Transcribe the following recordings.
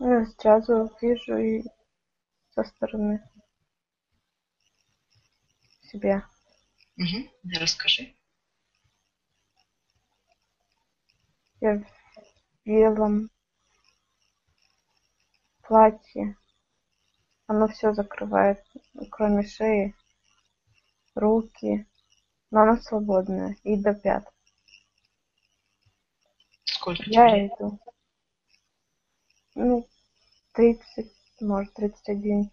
Я сразу вижу и со стороны себя. Угу. Расскажи. Я в белом платье. Оно все закрывает, кроме шеи, руки. Но оно свободное и до пят. Сколько тебе Я лет? иду. Ну, 30, может, 31.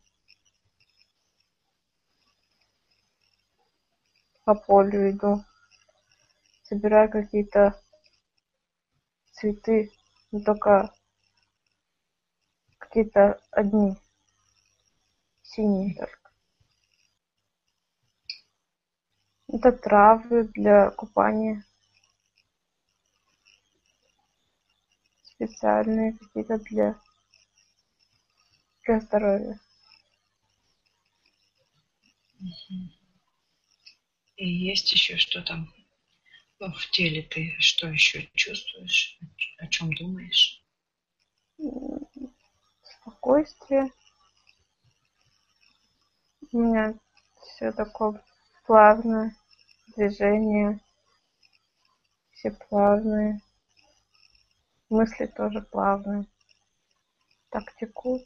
По полю иду. Собираю какие-то цветы. Но только какие-то одни. Синие только. Это травы для купания. Специальные какие-то для здоровья. И есть еще что там, ну, в теле ты что еще чувствуешь, о чем думаешь? Спокойствие. У меня все такое плавное. Движения все плавные. Мысли тоже плавные. Так текут.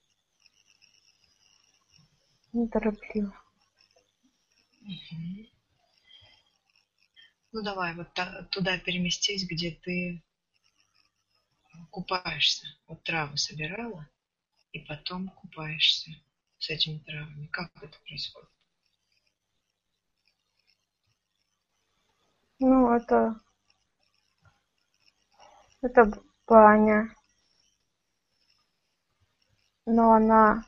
Неторопливо. Мгм. Ну давай вот туда переместись, где ты купаешься. Вот травы собирала и потом купаешься с этими травами. Как это происходит? Ну, это баня. Но она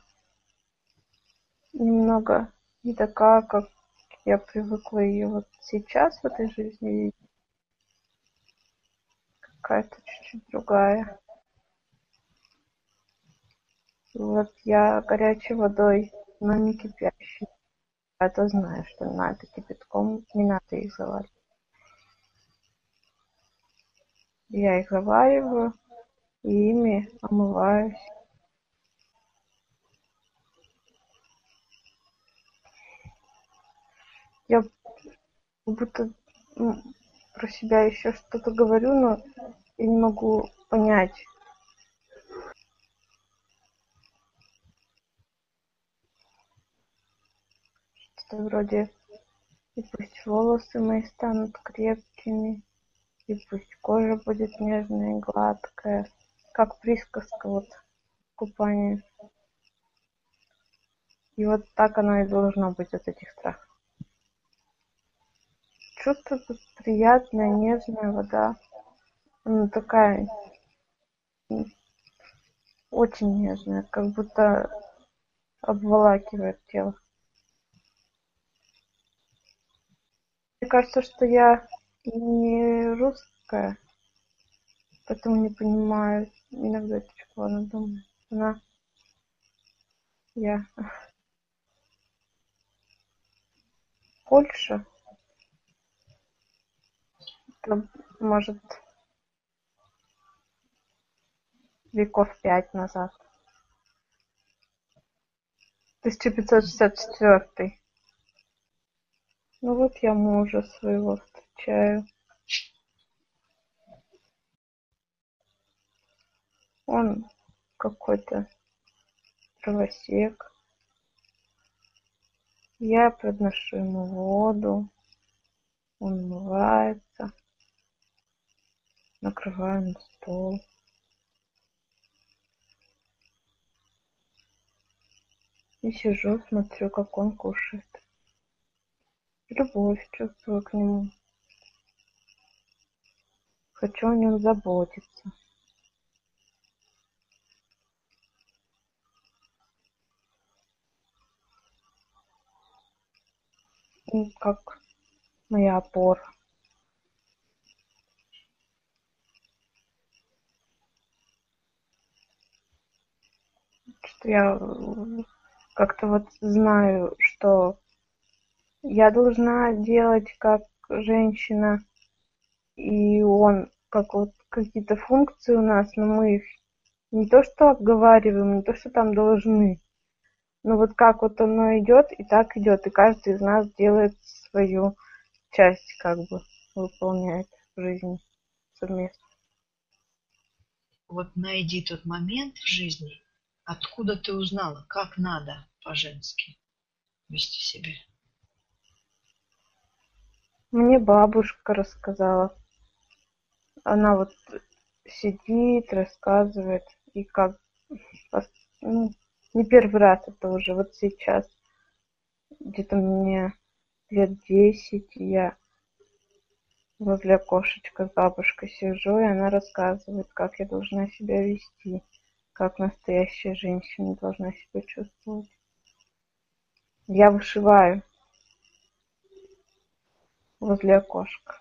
немного не такая, как я привыкла ее вот сейчас в этой жизни видеть. Какая-то чуть-чуть другая. Вот я горячей водой, но не кипящей. А то знаю, что надо кипятком, не надо их заваривать. Я их завариваю и ими омываюсь. Я будто про себя еще что-то говорю, но я не могу понять. Что вроде и пусть волосы мои станут крепкими, и пусть кожа будет нежная и гладкая, как присказка вот купания. И вот так оно и должно быть от этих страхов. Чувство тут приятная, нежная вода. Она такая очень нежная, как будто обволакивает тело. Мне кажется, что я не русская, поэтому не понимаю иногда, чего она думает. Она, я, Польша, это, может, веков 5 назад. 1564. Ну вот я мужа своего встречаю. Он какой-то дровосек. Я подношу ему воду. Он умывается. Накрываю на стол. И сижу, смотрю, как он кушает. Любовь чувствую к нему. Хочу о нем заботиться. Он как моя опора. Что я как-то вот знаю, что я должна делать как женщина, и он как вот какие-то функции у нас, но мы их Не то, что обговариваем, не то, что там должны. Но вот как вот оно идет, и так идет. И каждый из нас делает свою часть, как бы выполняет в жизни совместно. Вот найди тот момент в жизни, откуда ты узнала, как надо по-женски вести себя. Мне бабушка рассказала. Она вот сидит, рассказывает, и как, ну, не первый раз это уже вот сейчас. Где-то мне лет 10, и я возле окошечка с бабушкой сижу, и она рассказывает, как я должна себя вести, как настоящая женщина должна себя чувствовать. Я вышиваю возле окошка.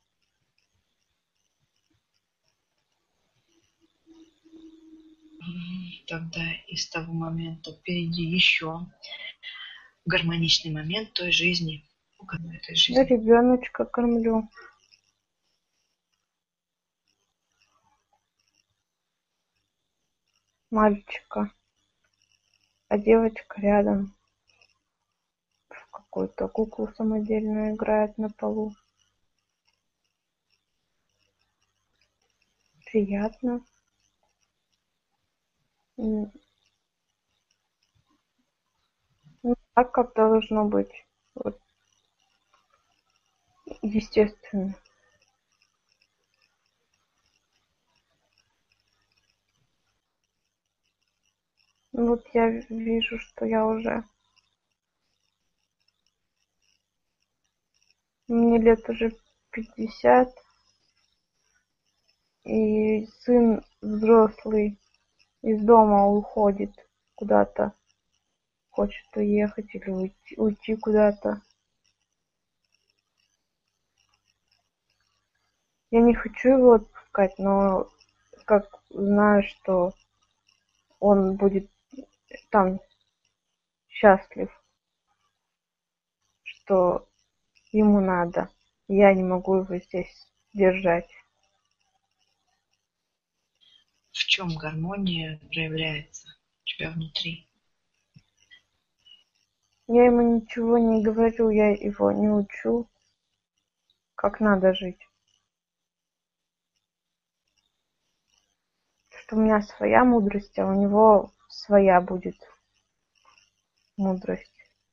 Тогда из того момента перейди еще в гармоничный момент той жизни, этой Я жизни. ребеночка кормлю. Мальчика, а девочка рядом в какую-то куклу самодельную играет на полу. Приятно. Ну, так как должно быть. Вот, естественно. Ну, вот я вижу, что я уже... Мне лет уже 50, и сын взрослый из дома уходит куда-то, хочет уехать или уйти куда-то. Я не хочу его отпускать, но как знаю, что он будет там счастлив, что ему надо. Я не могу его здесь держать. В чем гармония проявляется у тебя внутри? Я ему ничего не говорю, я его не учу, как надо жить. Что у меня своя мудрость, а у него своя будет мудрость.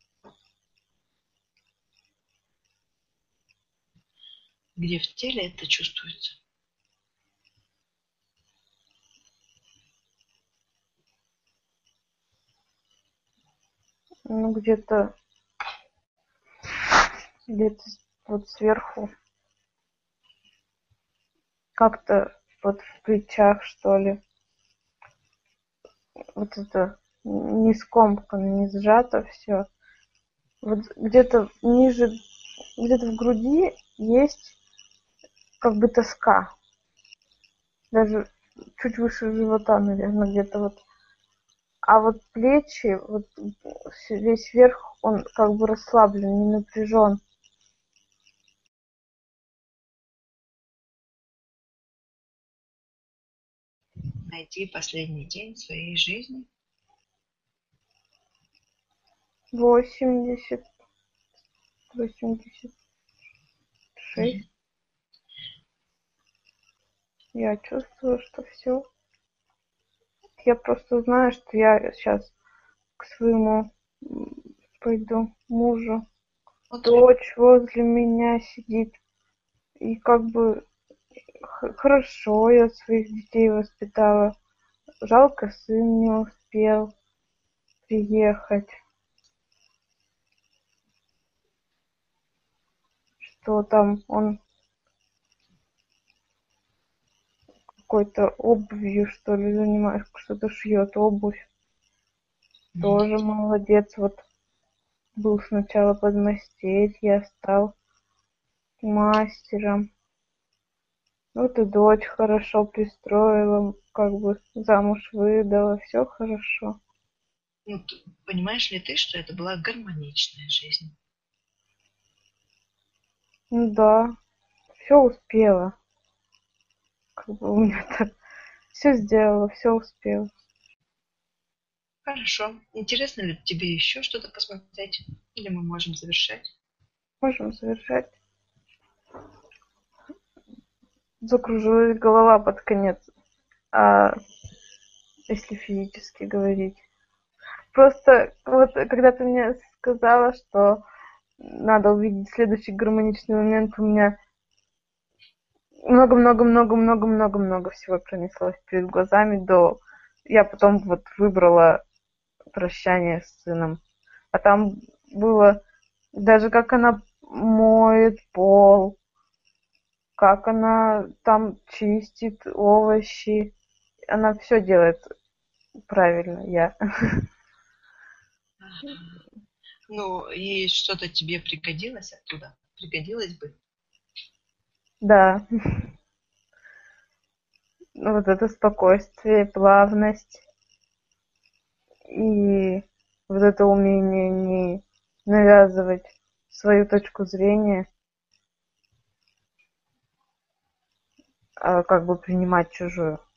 Где в теле это чувствуется? Ну, где-то вот сверху, как-то вот в плечах, что ли. Вот это не скомкано, не сжато все. Вот где-то ниже, где-то в груди есть как бы тоска. Даже чуть выше живота, наверное, где-то вот. А вот плечи, вот весь верх, он как бы расслаблен, не напряжен. Найти последний день своей жизни. 80, 86. Я чувствую, что все. Я просто знаю, что я сейчас к своему пойду мужу. Вот. Дочь возле меня сидит. И как бы хорошо я своих детей воспитала. Жалко, сын не успел приехать. Что там он какой-то обувью, что ли, занимается, что-то шьет обувь. Тоже молодец. Вот был сначала подмастерье, стал мастером. Вот и дочь хорошо пристроила, как бы замуж выдала, все хорошо. Ну, понимаешь ли ты, что это была гармоничная жизнь? Ну да, все успела. Как бы у меня так Все сделала, все успела. Хорошо. Интересно ли тебе еще что-то посмотреть? Или мы можем завершать? Можем завершать. Закружилась голова под конец. А если физически говорить? Просто вот когда ты мне сказала, что надо увидеть следующий гармоничный момент, у меня много-много-много-много-много-много всего пронеслось перед глазами до... Я потом вот выбрала прощание с сыном. А там было даже как она моет пол, как она там чистит овощи. Она все делает правильно, я. Ну, и что-то тебе пригодилось оттуда? Пригодилось бы? Да, вот это спокойствие, плавность и вот это умение не навязывать свою точку зрения, а как бы принимать чужую.